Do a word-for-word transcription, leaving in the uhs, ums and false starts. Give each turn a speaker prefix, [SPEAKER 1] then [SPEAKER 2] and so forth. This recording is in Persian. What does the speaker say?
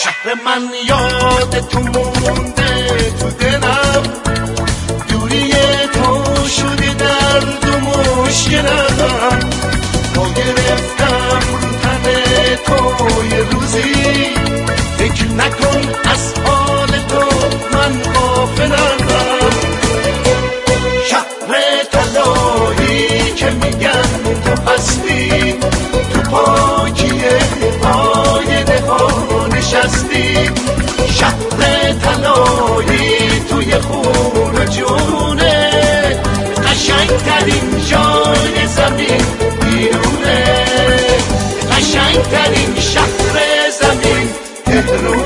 [SPEAKER 1] شهر من یاد تو مونده تو دلم، دوری تو شده درد و مشکلم. تا گرفتم رو تن تو یه روزی، فکر نکن از حال تو من غافلم. شهر طلایی که میگن تو هستی، تو پاکیه آینه ها نشستی. شهر طلایی توی خون جونه، قشنگترین جای زمین بیرونه. قشنگترین شهر زمین تهرونه.